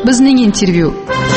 bizning intervyu.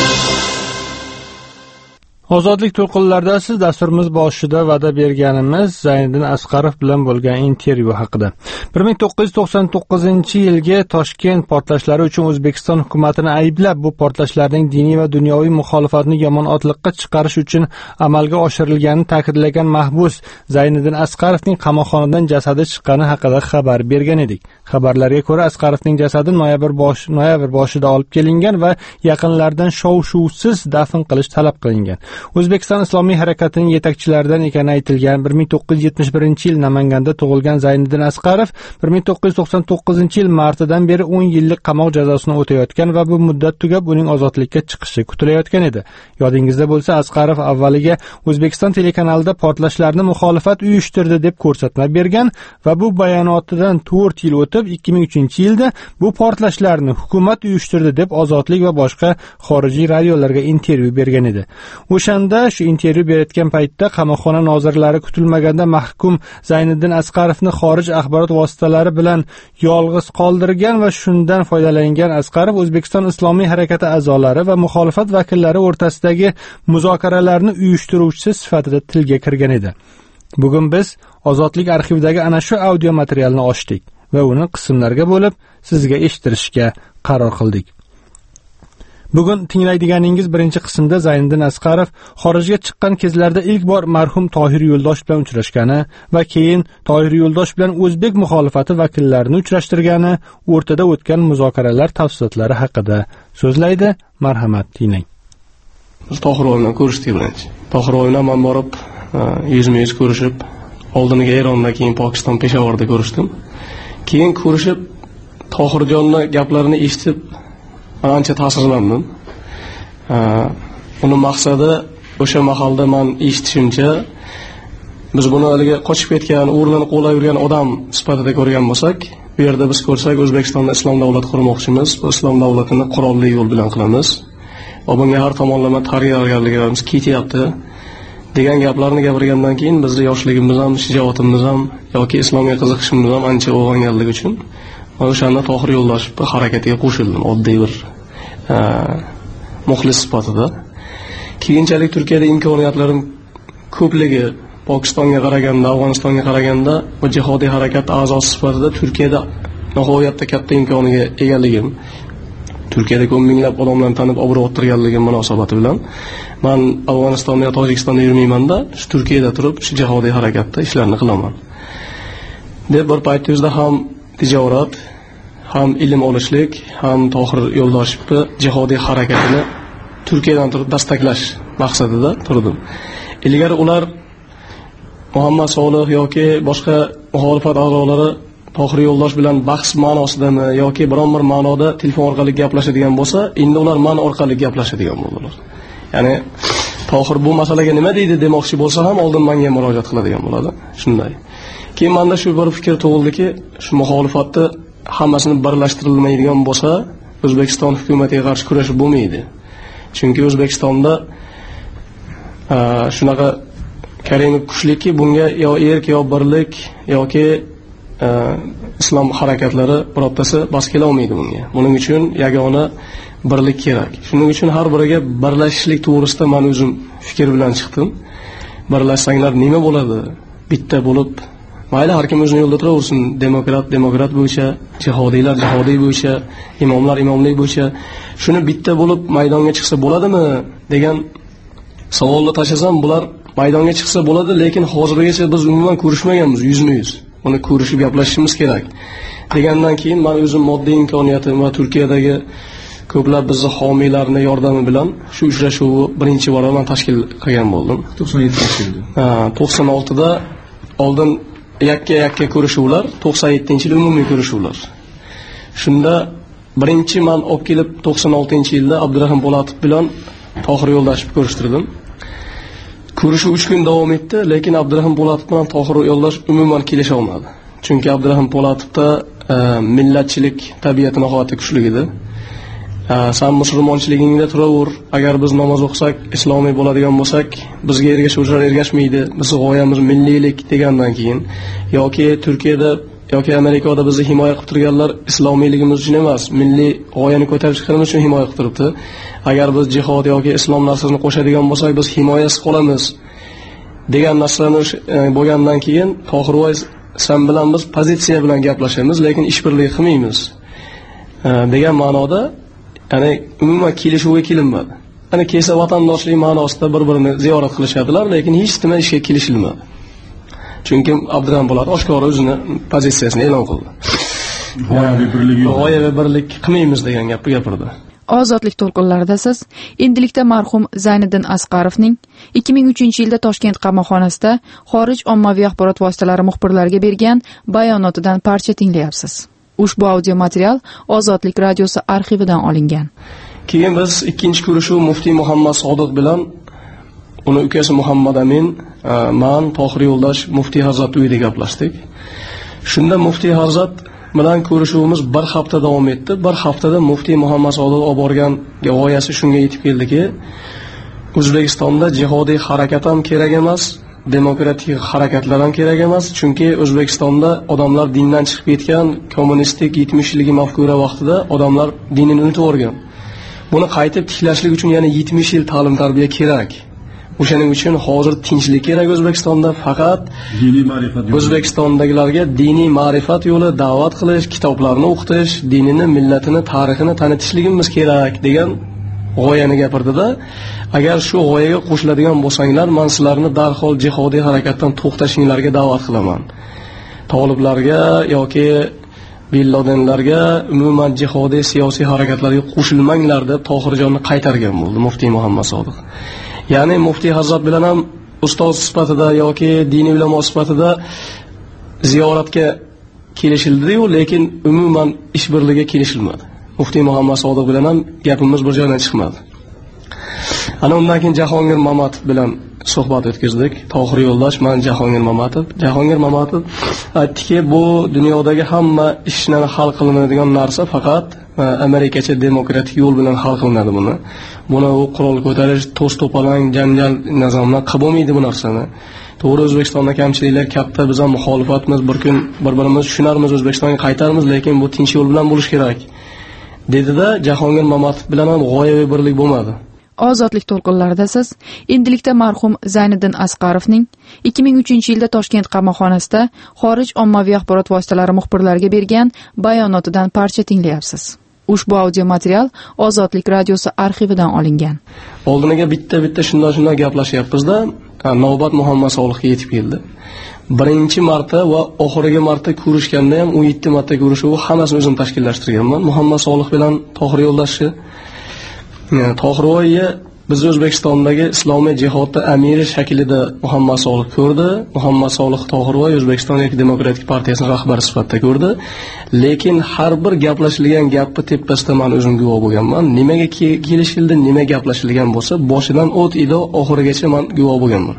Ozodlik to'lqinlarida siz dasturimiz boshida va'da berganimiz Zayniddin Asqarov bilan bo'lgan intervyu haqida. 1999-yilgi Toshkent portlashlari uchun O'zbekiston hukumatini ayblab, bu portlashlarning diniy va dunyoviy muxolifatni yomon otliqqa chiqarish uchun amalga oshirilganini ta'kidlagan mahbus Zayniddin Asqarovning qamoqxonadan jasadi chiqqani haqida xabar bergan edik. Xabarlarga ko'ra, Asqarovning jasadi noyabr boshida olib kelingan va yaqinlaridan shov-shuvsiz dafn qilish talab qilingan. O'zbekiston Islomiy harakatining yetakchilaridan ekani aytilgan 1971-yil Namanganda tug'ilgan Zayniddin Asqarov 1999-yil martidan beri 10 yillik qamoq jazosini o'tayotgan va bu muddat tugab uning ozodlikka chiqishi kutilayotgan edi. Yodingizda bo'lsa, Asqarov avvaliga O'zbekiston telekanalida portlashlarni muxolifat uyushtirdi deb ko'rsatma bergan va bu bayonotidan 4 yil o'tib 2003-yilda bu portlashlarni hukumat uyushtirdi deb Ozodlik va boshqa xorijiy radiolarga intervyu bergan edi. O'shanda shu intervyu berayotgan paytda qamoqxona nozirlari kutilmaganda mahkum Zayniddin Asqarovni xorij axborot vositalari bilan yolg'iz qoldirgan va shundan foydalangan Asqarov O'zbekiston Islomiy harakati a'zolari va muxolifat vakillari o'rtasidagi muzokaralarni uyushtiruvchisi sifatida tilga kirgan edi. Bugun biz Ozodlik arxividagi ana shu audio materialni ochdik va uni qismlarga bo'lib sizga eshittirishga qaror qildik. Bugun tinglaydiganingiz birinchi qismda Zayniddin Asqarov xorijga chiqqan kezlarda ilk bor marhum Tohir Yo'ldosh bilan uchrashgani va keyin Tohir Yo'ldosh bilan o'zbek muxolifati vakillarini uchrashtirgani, o'rtada o'tgan muzokaralar tafsilotlari haqida so'zlaydi. Marhamat, tinglang. Biz Tohir bilan ko'rishdik birinchi. Tohir bilan men borib yuzma-yuz ko'rishib, oldiniga Erondan, keyin Pokiston Peshavorda ko'rishdim. Keyin ko'rishib Tohirjonning gaplarini eshitib ancha ta'sirlandim. Uning maqsadi o'sha mahalda men eshitishimcha, biz buni haliga qochib ketgan, o'rlanib qo'lab yurgan odam sifatida ko'rgan bo'lsak, bu yerda biz ko'rsak O'zbekistonda islom davlati qurmoqchimiz, bu islom davlatini qurolli yo'l bilan qilamiz va bunga har tomonlama tayyorgarligimiz ketyapti degan gaplarni gapirgandan keyin bizni yoshligimiz ham, shijoatimiz ham yoki islomga qiziqishimiz ham ancha uyg'onganligi uchun o'shanda Tohir Yo'ldosh harakatiga qo'shildim, oddiy bir muxlis sifatida. Keyinchalik Turkiyada imkoniyatlarim ko'pligi Pokistonga qaraganda, Afg'onistonga qaraganda bu jihodiy harakat a'zosi sifatida Turkiyada nihoyatda katta imkoniga egaligim, Turkiyada ko'p minglab odamlarni tanib obro' o'ttirganligim munosabati bilan men Afg'onistonda va Tojikistonda yurmayman-da, shu Turkiyada turib shu jihodiy harakatda ishlarni qilaman. Deb bir paytimizda ham tijorat, ham ilm olishlik, ham Tohir Yo'ldoshevni jihodiy harakatini Turkiyadan turib dastaklash maqsadida turdim. Ilgari ular Muhammad Solih yoki boshqa muxolifat a'zolari Tohir Yo'ldosh bilan bahs ma'nosidami yoki biron bir ma'noda telefon orqali gaplashadigan bo'lsa, endi ular men orqali gaplashadigan bo'ldilar. Ya'ni Tohir bu masalaga nima deydi demoqchi bo'lsa ham oldin menga murojaat qiladigan bo'ladi. Shunday. Keyin menda shu bir fikr tug'ildiki, shu muxolifatni hammasini birlashtirilmaydigan bo'lsa, O'zbekiston hukumatiga qarshi kurashib bo'lmaydi. Chunki O'zbekistonda shunaqa Karimov kuchliki, bunga yo erk yo birlik yoki islom harakatlari birortasi bas kela olmaydi bunga. Buning uchun yagona birlik kerak. Shuning uchun har biriga birlashishlik to'g'risida men o'zim fikr bilan chiqdim. Birlashsanglar nima bo'ladi? Bitta bo'lib mayli har kim o'zini yo'lda turaversin, demokrat bo'yicha, jihodiylar jihodiy bo'yicha, imomlar imomlik bo'yicha, shuni bitta bo'lib maydonga chiqsa bo'ladimi degan savolni tashlasam, bular maydonga chiqsa bo'ladi, lekin hozirgacha biz umuman ko'rishmaganmiz yuzma-yuz. Uni ko'rishib gaplashishimiz kerak. Degandan keyin men o'zim moddiy imkoniyatim va Turkiyadagi ko'plab bizning homiylarning yordami bilan shu uchrashuvni birinchi bor men tashkil qilgan bo'ldim. 96da oldin yakka ko'rishuvlar, 97-yil umumiy ko'rishuvlar. Shunda birinchi men olib kelib 96-yilda Abdurahim Po'latov bilan Tohir Yo'ldoshev ko'rishtirdim. Ko'rishuv 3 kun davom etdi, lekin Abdurahim Po'latov bilan Tohir Yo'ldoshev umuman kelisha olmadi. Chunki Abdurahim Po'latovda millatchilik tabiati nihoyatda kuchli edi. Sen musulmonchiligingda turaver, agar biz namoz o'qisak, islomiy bo'ladigan bo'lsak, bizga ergashuvchilar ergashmaydi, bizning g'oyamiz milliylik degandan keyin yoki Turkiyada yoki Amerikada bizni himoya qilib turganlar islomiyligimiz uchun emas, milliy g'oyani ko'tarib chiqarimiz uchun himoya qilib turibdi. Agar biz jihod yoki islom narsasini qo'shadigan bo'lsak, biz himoyasiz qolamiz degan narsalar bo'lgandan keyin Tohirboy sen bilan biz pozitsiya bilan gaplashamiz, lekin ishbirlik qilmaymiz degan ma'noda, ya'ni umuman kelishuvga kelinmadi. Ya'ni kelsa vatandoshlik ma'nosida bir-birini ziyorat qilishadilar, lekin hech nima ishga kelishilmadi. Chunki Abdurahmon Po'latov oshkora o'zini pozitsiyasini e'lon qildi. G'oyaviy birlik qilmaymiz degan gapni gapirdi. Ozodlik to'lqinlarida siz endilikda marhum Zayniddin Asqarovning 2003-yilda Toshkent qamoqxonasida xorij ommaviy axborot vositalari muxbirlariga bergan bayonotidan parcha tinglayapsiz. Ushbu audio material Ozodlik radiosi arxividan olingan. Keyin biz ikkinchi ko'rishuv muftiy Muhammad Sodiq bilan uni ukasi Muhammad Amin, men Tohir Yo'ldosh muftiy Hazrat uyida gaplashdik. Shunda muftiy Hazrat bilan ko'rishuvimiz bir hafta davom etdi. Bir haftada muftiy Muhammad Sodiq olib borgan g'oyasi shunga yetib keldiki, O'zbekistonda jihodiy harakat ham kerak emas, demokratik harakatlar ham kerak emas, chunki O'zbekistonda odamlar dindan chiqib ketgan, kommunistik 70-yillik mafkura vaqtida odamlar dinini unutib o'rgan. Buni qaytib tiklashlik uchun yana 70 yil ta'lim-tarbiya kerak. O'shaning uchun hozir tinchlik kerak O'zbekistonda, faqat diniy ma'rifat O'zbekistondagilarga diniy ma'rifat yo'li da'vat qilish, kitoblarni o'qitish, dinini, millatini, tarixini tanitishligimiz kerak degan g'oyani gapirdi-da, agar shu g'oyaga qo'shiladigan bo'lsanglar, men sizlarni darhol jihodiy harakatdan to'xtashinglarga da'vat qilaman. Toliblarga yoki billadenlarga, umuman jihodiy siyosiy harakatlarga qo'shilmanglar deb Tohirjonni qaytargan bo'ldi muftiy Muhammad Sodiq. Ya'ni muftiy Hazrat bilan ham ustoz sifatida yoki diniy ulamo sifatida ziyoratga kelishildi-yu, lekin umuman ishbirligiga kelishilmadi. Muftiy Muhammad Sodiq bilan ham gapimiz bir joydan chiqmadi. Ana undan keyin Jahongir Mamatov bilan suhbat o'tkazdik. Tohir Yo'ldosh, men Jahongir Mamatov. Jahongir Mamatov aytdiki, bu dunyodagi hamma ishlar hal qilinadigan narsa faqat Amerikacha demokratik yo'l bilan hal qilinadi buni. Buni u qurol ko'tarish, to's-to'palang, janjal nizomlar qilib bo'lmaydi bu narsani. To'g'ri, O'zbekistonda kamchiliklar katta, biz ham muxolifatmiz, bir kun bir-birimizni tushunarmiz, O'zbekistonga qaytarmiz, lekin bu tinch yo'l bilan bo'lish kerak. Dedi-da, Jahongir Mamatov bilan ham g'oyaviy birlik bo'lmadi. Ozodlik to'lqinlarida siz endilikda marhum Zayniddin Asqarovning 2003-yilda Toshkent qamoqxonasida xorij ommaviy axborot vositalari muxbirlariga bergan bayonotidan parcha tinglayapsiz. Ushbu audio material Ozodlik radiosi arxividan olingan. Oldiniga bitta shunday gaplashyapmiz-da, navbat Muhammad Solihga yetib keldi. Birinchi marta va oxirgi marta ko'rishganda ham 17 marta ko'rishuv, hammasini o'zim tashkillashtirganman. Muhammad Solih bilan Tohir Yo'ldoshni Tohirboyni biz O'zbekistondagi islomiy jihodda amiri shaklida Muhammad Solih ko'rdi. Muhammad Solih Tohirboy O'zbekiston demokratik partiyasining rahbari sifatida ko'rdi. Lekin har bir gaplashilgan gapni tepasida men o'zim guvoh bo'lganman. Nimaga kelishildi, nima gaplashilgan bo'lsa, boshidan o't ido oxirigacha men guvoh bo'lganman.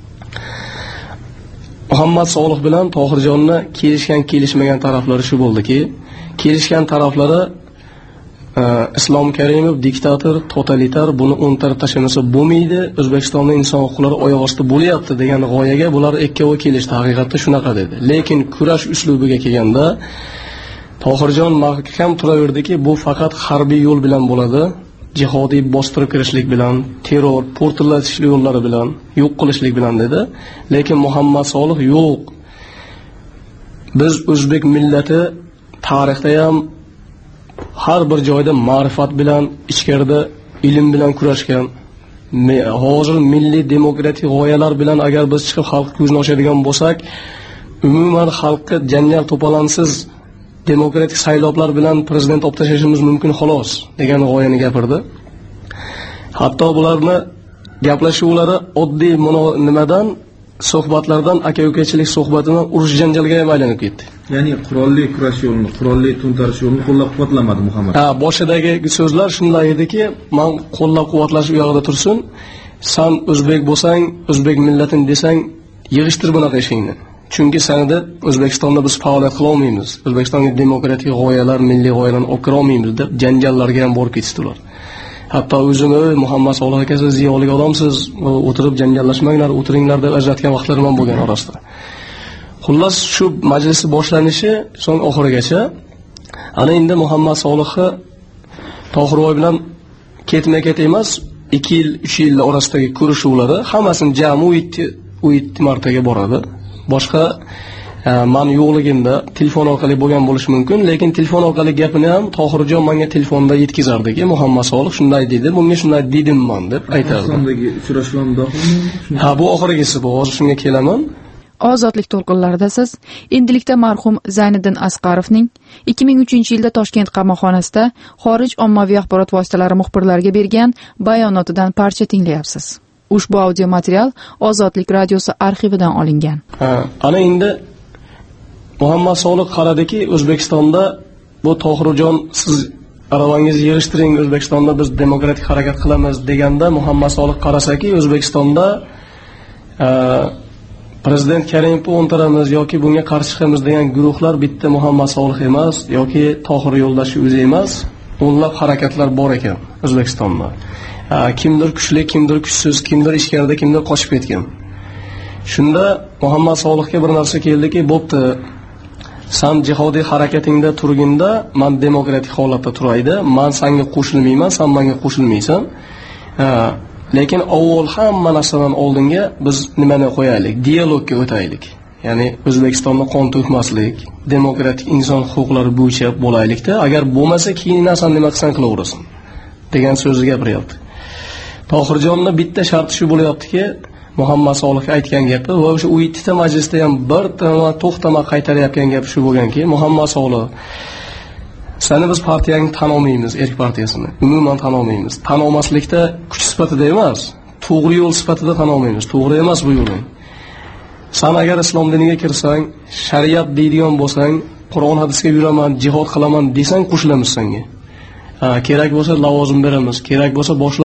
Muhammad Solih bilan Tohirjonni kelishmagan taraflari shu bo'ldiki, kelishgan taraflari Islom Karimov diktator, totalitar, buni o'ntarib tashlamasa bo'lmaydi, O'zbekistonda inson huquqlari oyoq ostida bo'lyapti degan g'oyaga bular ikkovi kelishdi, haqiqatda shunaqa dedi. Lekin kurash uslubiga kelganda Tohirjon mahkam turaverdiki, bu faqat harbiy yo'l bilan bo'ladi, jihodiy bostirib kirishlik bilan, terror, portlatish yo'llari bilan, yo'q qilishlik bilan dedi. Lekin Muhammad Solih yo'q. Biz o'zbek millati tarixda ham har bir joyda ma'rifat bilan, ichkarida ilm bilan kurashgan. Hozir milliy demokratik g'oyalar bilan agar biz chiqib xalq ko'zini ochadigan bo'lsak, umuman xalqqa janjal to'palansiz demokratik saylovlar bilan prezident olib tashlashimiz mumkin xolos degan g'oyani gapirdi. Hatto bularni gaplashuvlari oddiy nimadan, suhbatlardan, aka-ukachilik suhbatidan urush janjalga ham aylanib ketdi. Ya'ni qurolli kurash yo'lini, qurolli to'ntarish yo'lini qo'llab-quvvatlamadi Muhammad. Boshidagi so'zlar shunday ediki, men qo'llab-quvvatlash u yoqda tursin, sen o'zbek bo'lsang, o'zbek millatini desang, yig'ishtir bunaqa ishingni. Chunki sanada O'zbekistonda biz faoliyat qila olmaymiz. O'zbekistonga demokratik g'oyalar, milliy g'oyalarni olib kira olmaymiz deb janjallarga ham borib ketdilar. Hatto o'zim Muhammad Solih aka, siz ziyoli odamsiz, o'tirib janjallashmanglar, o'tiringlar deb ajratgan vaqtlarim ham bo'lgan orasida. Xullas shu majlis boshlanishi so'ng oxirigacha ana endi Muhammad Solihni Tohirboy bilan ketma-ket emas 2 yil 3 yil orasidagi ko'rishuvlari hammasini jami u 7 martaga boradi. Boshqa men yo'qligimda telefon orqali bo'lgan bo'lishi mumkin, lekin telefon orqali gapini ham Tohirjon menga telefonda yetkazardiki, Muhammad Solih shunday dedi, bunga shunday dedimman deb aytardi. Sondagi uchrashuvda ha, bu oxirgisi, bu hozir shunga kelaman. Ozodlik to'lqinlarida siz endilikda marhum Zayniddin Asqarovning 2003-yilda Toshkent qamoqxonasida xorij ommaviy axborot vositalari muxbirlariga bergan bayonotidan parcha tinglayapsiz. Ushbu audio material Ozodlik radiosi arxividan olingan. Ana endi Muhammad Solih qaradiki, O'zbekistonda bu Tohirjon siz aravangizni yig'ishtiring, O'zbekistonda biz demokratik harakat qilamiz deganda Muhammad Solih qarasaki, O'zbekistonda Prezident Karimovni o'ntiramiz yoki bunga qarshi chiqamiz degan guruhlar bitta Muhammad Solih emas yoki Tohir Yo'ldosh o'zi emas, o'nlab harakatlar bor ekan O'zbekistonda. Kimdir kuchli, kimdir kuchsiz, kimdir ichkarida, kimdir qochib ketgan. Shunda Muhammad Solihga bir narsa keldiki, bo'pti. Sen jihodiy harakatingda turginda, men demokratik holatda turaydi, men senga qo'shilmayman, sen menga qo'shilmaysan. Lekin avval hamma narsadan oldinga biz nimani qo'yaylik? Dialogga o'taylik. Ya'ni O'zbekistonda qon to'kmaslik, demokratik inson huquqlari bo'yicha bo'laylikda, agar bo'lmasa keyin narsani nima qilsan qilaverasan degan so'zni gapiryapti. Tohirjonning bitta sharti shu bo'layaptiki, Muhammad Solihga aytgan gapi va o'sha 7 ta majlisda ham bir to'xtamay qaytarayotgan gapi shu bo'lganki, Muhammad Solih, seni biz partiyangni tan olmaymiz, Erk partiyasini. Umuman tan olmaymiz. Tan olmaslikda kuch sifatida emas, to'g'ri yo'l sifatida tan olmaymiz. To'g'ri emas bu yo'ling. Sen agar islom diniga kirsang, shariat deydigan bo'lsang, Qur'on hadisga yuraman, jihad qilaman desang qo'shilamiz senga. Kerak bo'lsa lavozim beramiz, kerak bo'lsa boshqa